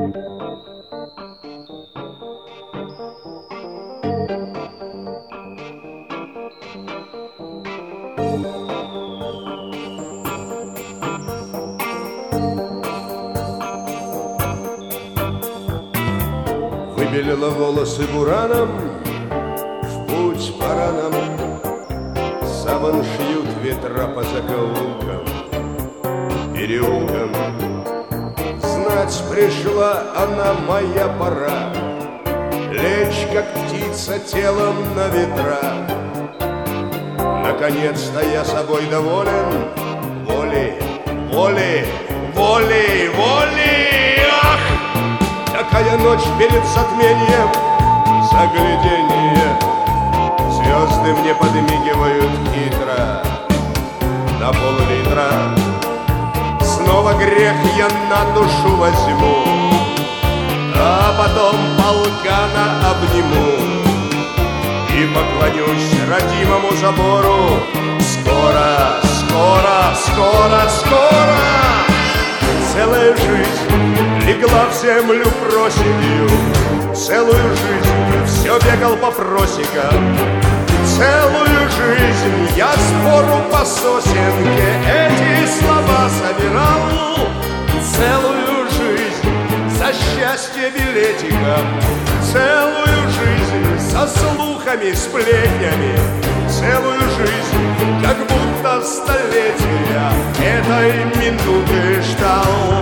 Выбелила волосы бураном, в путь пора нам. Саван шьют ветра по закоулкам, переулкам. Знать пришла она, моя пора, лечь, как птица, телом на ветра. Наконец-то я собой доволен, волей, волей, волей, волей. Ах! Такая ночь перед затмением, загляденье. Звезды мне подмигивают хитро на пол-литра. Снова грех я на душу возьму, а потом полкана обниму и поклонюсь родимому забору. Скоро, скоро, скоро, скоро целая жизнь легла в землю проседью. Целую жизнь все бегал по просекам. Целую жизнь я спору по сосенке эти слова собирал. Целую жизнь за счастье билетиком. Целую жизнь со слухами, сплетнями. Целую жизнь, как будто столетия этой минуты ждал.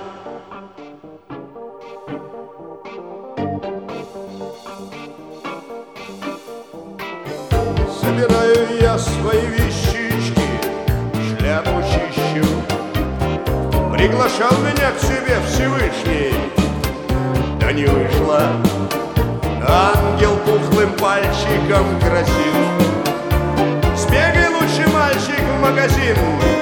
Собираю я свои вещички, шляпу чищу. Приглашал меня к себе Всевышний, да не вышло. Ангел пухлым пальчиком грозил: сбегай лучше, мальчик, в магазин.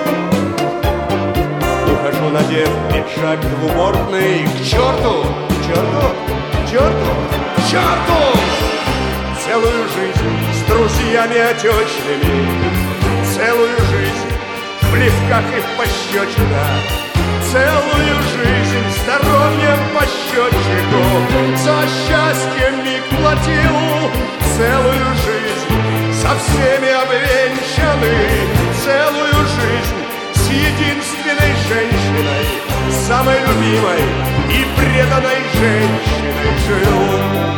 Ухожу, надев пиджак двубортный, к черту, к черту, к черту, к черту. Целую жизнь с друзьями отечными, целую жизнь в плевках и в пощечинах, целую жизнь здоровьем по счетчику за счастье миг платил. Целую жизнь со всеми обвенчаны, целую жизнь с единственной женщиной, самой любимой и преданной женщиной жил.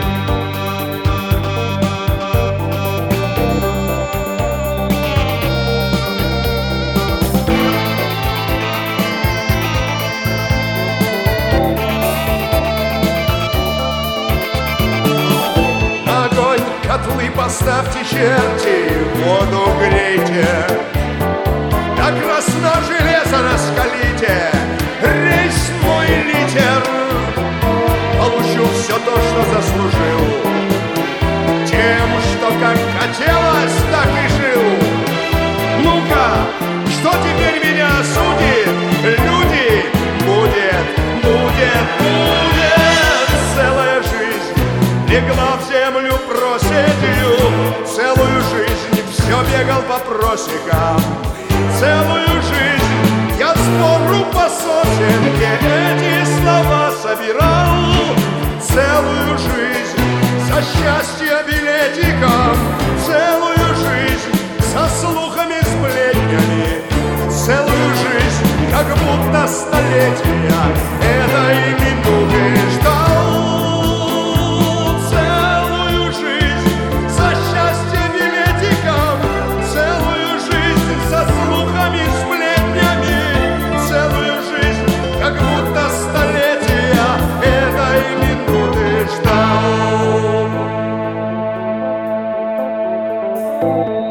Котлы поставьте, черти, воду грейте, до красна железо раскалите, рейс мой литер. Получу все то, что заслужил, тем, что как хотелось, так и жил. Ну-ка, что теперь меня осудит? Люди, будет, будет, будет. Целая жизнь легла в землю проседью. Целую жизнь все бегал по просекам. Целую жизнь я спору по сосенке эти слова собирал. Целую жизнь за счастье билетиком. Целую жизнь со слухами, сплетнями. Целую жизнь, как будто столетия этой минуты ждал. Thank you.